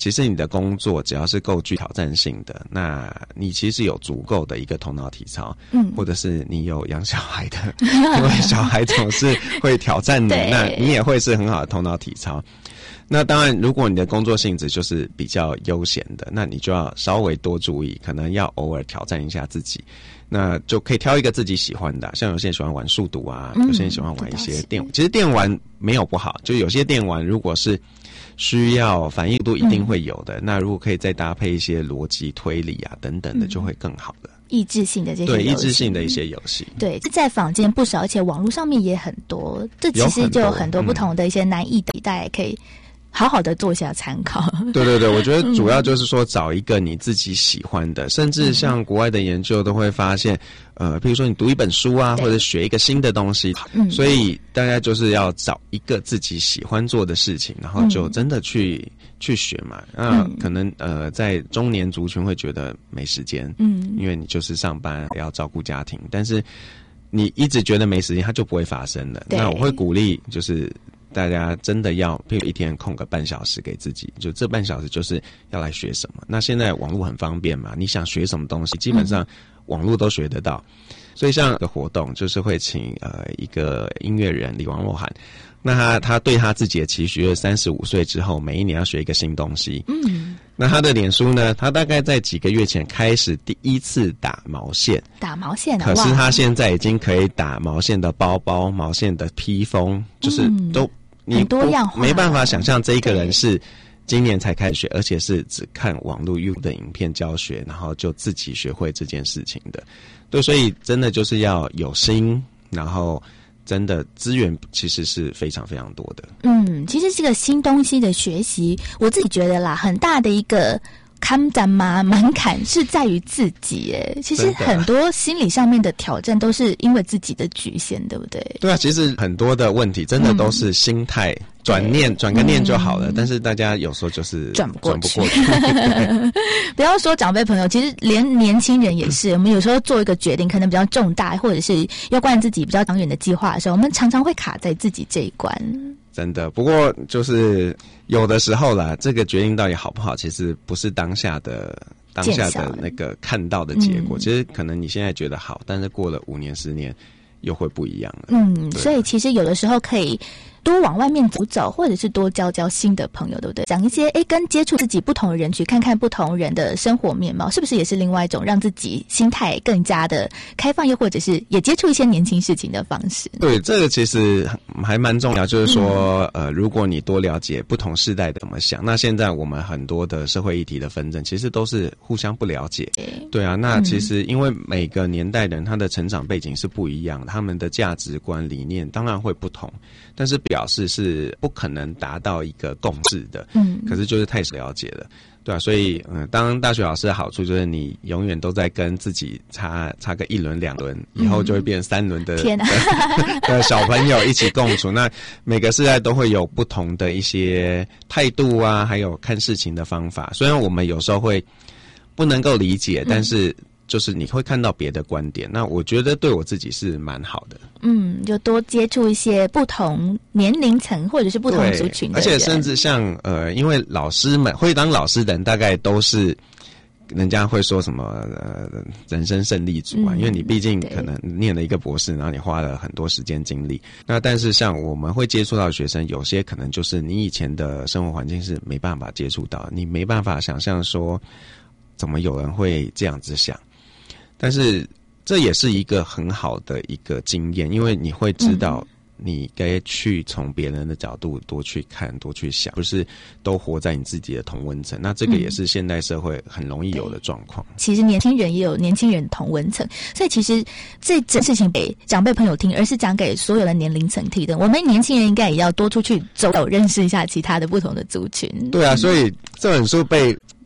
其实你的工作只要是够具挑战性的，那你其实有足够的一个头脑体操，或者是你有养小孩的，因为小孩总是会挑战你，那你也会是很好的头脑体操。那当然，如果你的工作性质就是比较悠闲的，那你就要稍微多注意，可能要偶尔挑战一下自己。那就可以挑一个自己喜欢的，像有些人喜欢玩数独啊，有些人喜欢玩一些电玩。其实电玩没有不好，就有些电玩如果是需要反应度一定会有的，那如果可以再搭配一些逻辑推理啊等等的，就会更好的。 益智性的这些游戏， 对益智性的一些游戏， 对，在坊间不少，而且网络上面也很多。这其实就有很多不同的一些难易的，大家也可以好好的做一下参考。 对对对，我觉得主要就是说找一个你自己喜欢的，甚至像国外的研究都会发现，比如说你读一本书啊，或者学一个新的东西，所以大家就是要找一个自己喜欢做的事情，然后就真的去学嘛。那可能在中年族群会觉得没时间，因为你就是上班要照顾家庭，但是你一直觉得没时间，它就不会发生的。那我会鼓励就是大家真的要，譬如一天空个半小时给自己，就这半小时就是要来学什么。那现在网络很方便嘛，你想学什么东西，基本上网络都学得到。所以像的活动就是会请一个音乐人李王若涵，那他对他自己的期许就是35岁之后每一年要学一个新东西。那他的脸书呢，他大概在几个月前开始第一次打毛线，可是他现在已经可以打毛线的包包、毛线的披风，就是都很多样化， 没办法想象这一个人是今年才开始学，而且是只看网络 YouTube 的影片教学，然后就自己学会这件事情的。对，所以真的就是要有心，然后真的资源其实是非常非常多的。 其实这个新东西的学习，我自己觉得啦，很大的一个门槛是在于自己耶。其实很多心理上面的挑战都是因为自己的局限，对不对？对啊，其实很多的问题真的都是心态转个念就好了，但是大家有时候就是转不过去。 不要说长辈朋友，其实连年轻人也是，我们有时候做一个决定可能比较重大，或者是要关自己比较长远的计划的时候，我们常常会卡在自己这一关。 真的，不过就是有的时候啦，这个决定到底好不好，其实不是当下的那个看到的结果。其实可能你现在觉得好，但是过了5年10年又会不一样了。 所以其实有的时候可以多往外面走走，或者是多交新的朋友，对不对？讲一些跟接触自己不同的人，去看看不同人的生活面貌，是不是也是另外一种让自己心态更加的开放，又或者是也接触一些年轻事情的方式？ 对，这个其实还蛮重要，就是说如果你多了解不同世代的怎么想，那现在我们很多的社会议题的纷争其实都是互相不了解。对啊，那其实因为每个年代的人他的成长背景是不一样的，他们的价值观理念当然会不同，但是表示是不可能达到一个共识的。可是就是太了解了，对啊，所以当大学老师的好处就是你永远都在跟自己差个1轮2轮，以后就会变3轮的小朋友一起共处。那每个世代都会有不同的一些态度啊，还有看事情的方法。虽然我们有时候会不能够理解，但是就是你会看到别的观点，那我觉得对我自己是蛮好的。 就多接触一些不同年龄层或者是不同族群的人， 而且甚至像因为老师们会当老师的人，大概都是人家会说什么人生胜利组啊，因为你毕竟可能念了一个博士，然后你花了很多时间精力。那但是像我们会接触到的学生，有些可能就是你以前的生活环境是没办法接触到，你没办法想象说怎么有人会这样子想。但是这也是一个很好的一个经验，因为你会知道你该去从别人的角度多去看多去想，不是都活在你自己的同温层。那这个也是现代社会很容易有的状况。 其实年轻人也有年轻人同温层，所以其实这件事情给长辈朋友听，而是讲给所有的年龄层听的。我们年轻人应该也要多出去走走，认识一下其他的不同的族群。 对啊，所以这本书被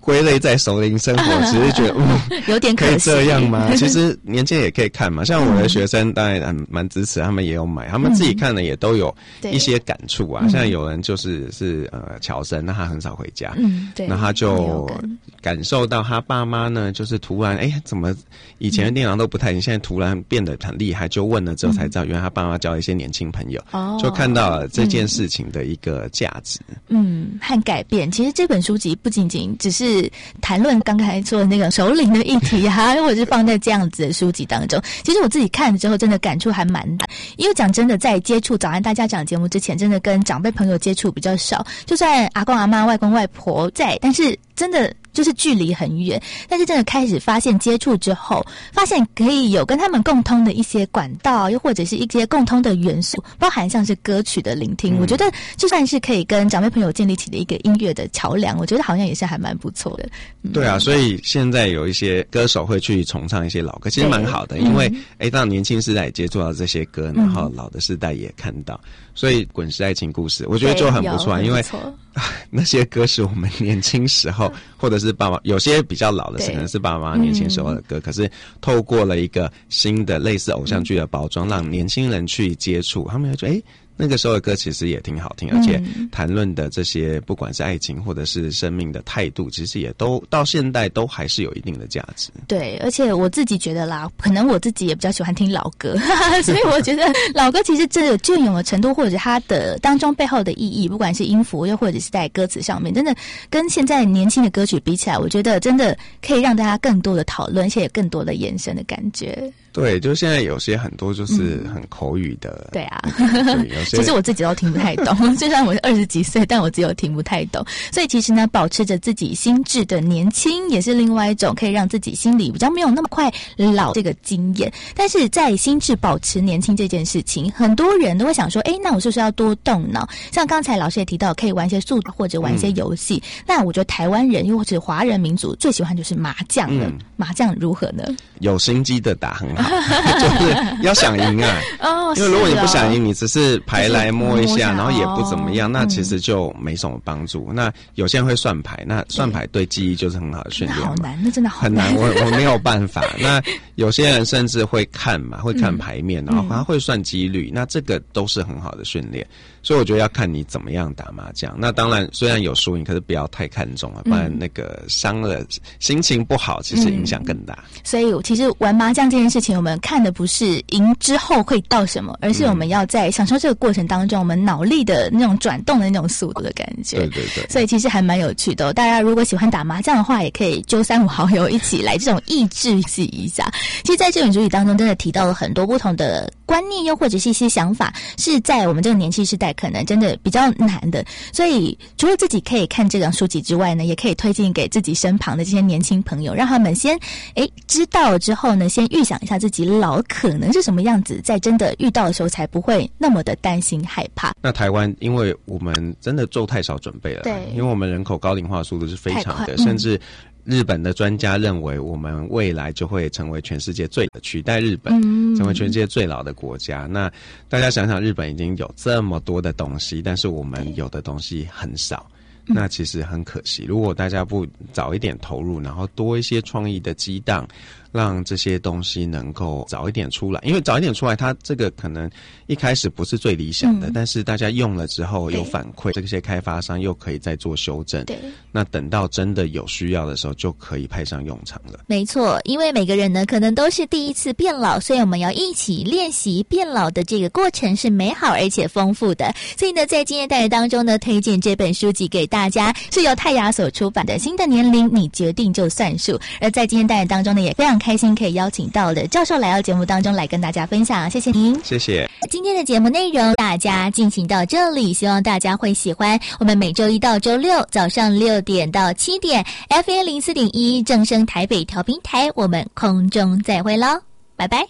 归类在熟龄生活，只是觉得有点可以这样吗？其实年轻人也可以看嘛，像我的学生当然蛮支持，他们也有买，他们自己看了也都有一些感触啊。像有人就是侨生，那他很少回家， 对， 那他就感受到他爸妈呢，就是突然怎么以前的电脑都不太行，现在突然变得很厉害，就问了之后才知道，原来他爸妈交了一些年轻朋友，就看到了这件事情的一个价值， 和改变。其实这本书籍不仅仅只是谈论刚才说的那个熟龄的议题啊，或者是放在这样子的书籍当中，其实我自己看了之后真的感触还蛮大。因为讲真的，在接触早安大家长节目之前，真的跟长辈朋友接触比较少，就算阿公阿嬷外公外婆在，但是真的就是距离很远，但是真的开始发现接触之后，发现可以有跟他们共通的一些管道，又或者是一些共通的元素，包含像是歌曲的聆听，我觉得就算是可以跟长辈朋友建立起的一个音乐的桥梁，我觉得好像也是还蛮不错的。 对啊，所以现在有一些歌手会去重唱一些老歌，其实蛮好的，因为让年轻世代也接触到这些歌，然后老的世代也看到，所以滚石爱情故事我觉得就很不错，因为那些歌是我们年轻时候或者是爸妈，有些比较老的可能是爸妈年轻时候的歌，可是透过了一个新的类似偶像剧的包装，让年轻人去接触，他们会觉得那个时候的歌其实也挺好听，而且谈论的这些不管是爱情或者是生命的态度，其实也都到现代都还是有一定的价值。 对，而且我自己觉得啦，可能我自己也比较喜欢听老歌所以我觉得老歌其实真的有隽永的程度，或者是它的当中背后的意义，不管是音符又或者是在歌词上面，真的跟现在年轻的歌曲比起来，我觉得真的可以让大家更多的讨论，而且有更多的延伸的感觉。 对，就现在有些很多就是很口语的， 对啊，其实我自己都听不太懂虽然我是20几岁，但我自己都听不太懂。所以其实呢，保持着自己心智的年轻，也是另外一种可以让自己心里比较没有那么快老这个经验。但是在心智保持年轻这件事情，很多人都会想说，那我是不是要多动脑？像刚才老师也提到，可以玩一些速度或者玩一些游戏。那我觉得台湾人又或者华人民族最喜欢就是麻将了。麻将如何呢？ 有心机的打很好就是要想赢啊因为如果你不想赢，你只是牌来摸一下，然后也不怎么样，那其实就没什么帮助。那有些人会算牌，那算牌对记忆就是很好的训练嘛。 好难，那真的好难，很难，我没有办法那有些人甚至会看嘛，会看牌面，然后他会算几率，那这个都是很好的训练。所以我觉得要看你怎么样打麻将。那当然虽然有输赢，可是不要太看重了，不然那个伤了心情不好，其实影响更大。 所以其实玩麻将这件事情，我们看的不是赢之后会到什么，而是我们要在享受这个过程当中，我们脑力的那种转动的那种速度的感觉。 对对对。 所以其实还蛮有趣的大家如果喜欢打麻将的话，也可以揪3、5好友一起来这种益智戏一下。其实在这本书里当中真的提到了很多不同的观念，又或者是一些想法，是在我们这个年轻世代可能真的比较难的。所以除了自己可以看这种书籍之外呢，也可以推荐给自己身旁的这些年轻朋友，让他们先知道了之后呢，先预想一下自己老可能是什么样子，在真的遇到的时候才不会那么的担心害怕。 那台湾因为我们真的做太少准备了， 对， 因为我们人口高龄化速度是非常的，甚至日本的专家认为我们未来就会成为全世界取代日本成为全世界最老的国家。那大家想想，日本已经有这么多的东西，但是我们有的东西很少，那其实很可惜。如果大家不早一点投入，然后多一些创意的激荡，让这些东西能够早一点出来，因为早一点出来，它这个可能一开始不是最理想的，但是大家用了之后有反馈，这些开发商又可以再做修正， 对， 那等到真的有需要的时候就可以派上用场了。 没错，因为每个人呢可能都是第一次变老，所以我们要一起练习变老的这个过程是美好而且丰富的。所以呢，在今天单元当中呢，推荐这本书籍给大家，是由泰雅所出版的《新的年龄你决定就算数》。而在今天单元当中呢，也非常开心可以邀请到的教授来到节目当中来跟大家分享，谢谢您。 谢谢。 今天的节目内容大家进行到这里，希望大家会喜欢。我们每周一到周六早上6点到7点 FM 04.1正声台北调频台，我们空中再会咯，拜拜。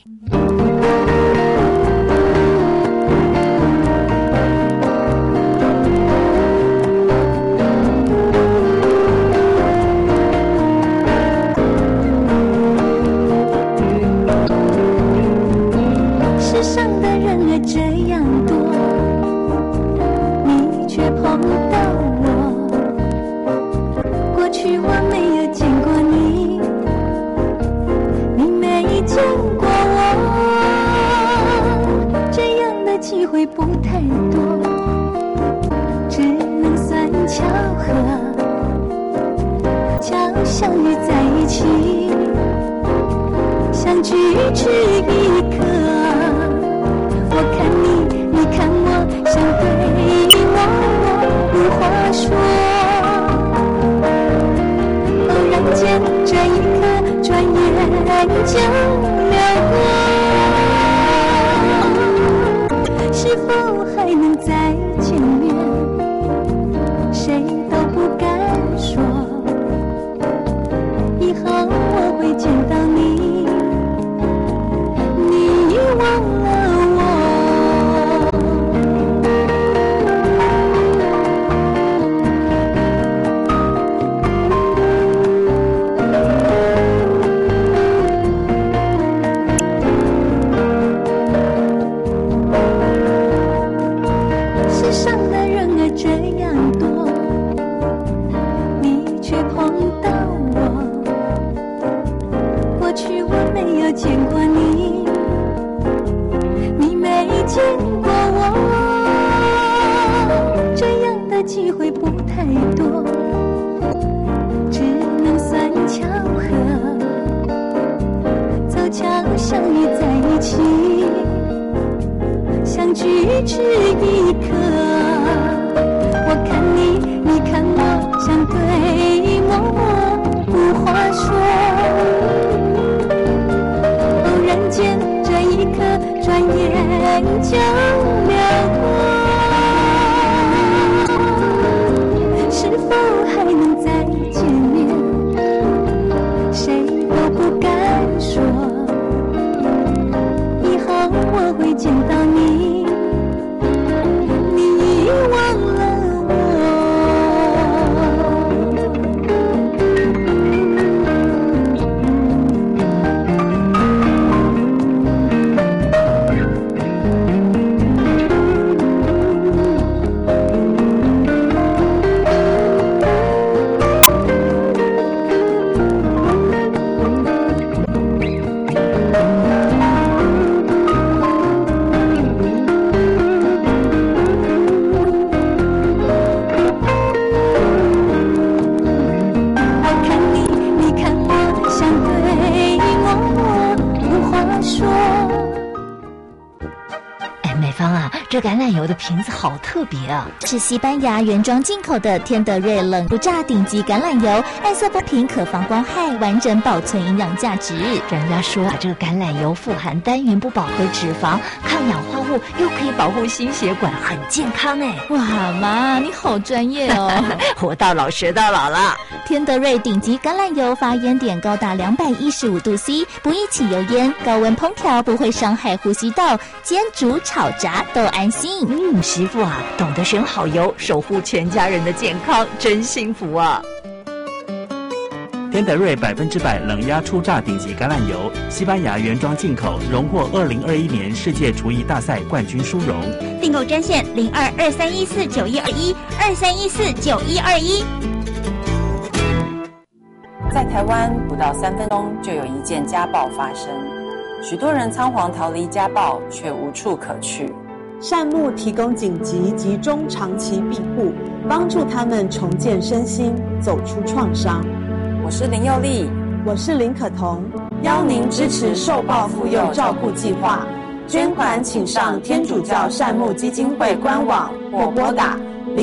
世上的人儿这样多，你却碰到我，过去我没会不太多，只能算巧合，巧相遇在一起，相聚只一刻。我看你，你看我，相对默默无话说。偶然间，这一刻转眼就秒过。是否还能再见面？谁都不敢说。以后我会见到你，你忘了我。世上的人儿这样多，你却碰到我。过去我没有见过你，你没见过我，这样的机会不太多，只能算巧合。走巧相遇在一起，相聚只一刻。我看你，你看我，相对默默无话说。偶然间，这一刻转眼就秒过。是否还能再见面？谁都不敢说。以后我会见到你，你忘了这橄榄油的瓶子好特别啊，是西班牙原装进口的天德瑞冷不炸顶级橄榄油，暗色封瓶，可防光害，完整保存营养价值。 专家说这个橄榄油富含单元不饱和脂肪，抗氧化物，又可以保护心血管，很健康哎！ 哇妈，你好专业哦！ 活到老学到老了。 天德瑞顶级橄榄油发烟点高达215度 C， 不易起油烟，高温烹调不会伤害呼吸道，煎煮炒炸都安心。 媳妇啊，懂得选好油，守护全家人的健康，真幸福啊！ 天德瑞100%冷压初榨顶级橄榄油，西班牙原装进口，荣获2021年世界厨艺大赛冠军殊荣。 订购专线0223149121，23149121。 在台湾，不到3分钟就有一件家暴发生，许多人仓皇逃离家暴，却无处可去。 善牧提供紧急及中长期庇护，帮助他们重建身心，走出创伤。 我是林佑丽， 我是林可彤， 邀您支持受暴妇幼照顾计划，捐款请上天主教善牧基金会官网或拨打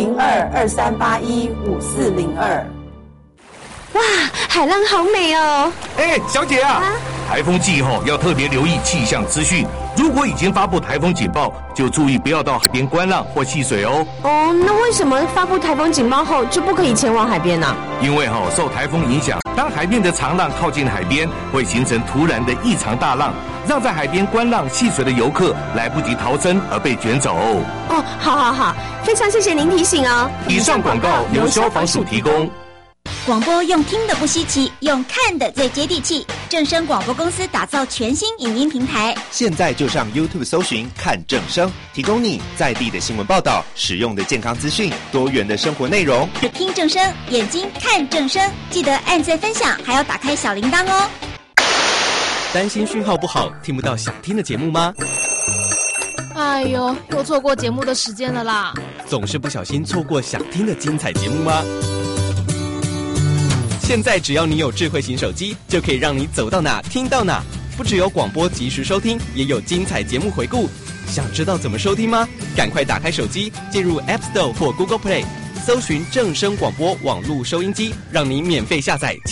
0223815402。 哇，海浪好美哦！ 小姐啊，台风季后要特别留意气象资讯。如果已经发布台风警报，就注意不要到海边观浪或戏水哦。 那为什么发布台风警报后就不可以前往海边呢？ 因为受台风影响，当海面的长浪靠近海边，会形成突然的异常大浪，让在海边观浪戏水的游客来不及逃生而被卷走。 好，非常谢谢您提醒哦。 以上广告由消防署提供。 广播用听的不稀奇，用看的最接地气。正声广播公司打造全新影音平台， 现在就上 YouTube 搜寻看正声，提供你在地的新闻报道、实用的健康资讯、多元的生活内容。 听正声，眼睛看正声，记得按赞分享，还要打开小铃铛哦。 担心讯号不好，听不到想听的节目吗？ 哎呦，又错过节目的时间了啦！ 总是不小心错过想听的精彩节目吗？现在只要你有智慧型手机，就可以让你走到哪听到哪。不只有广播及时收听，也有精彩节目回顾。想知道怎么收听吗？赶快打开手机，进入 App Store 或 Google Play， 搜寻正声广播网络收音机，让你免费下载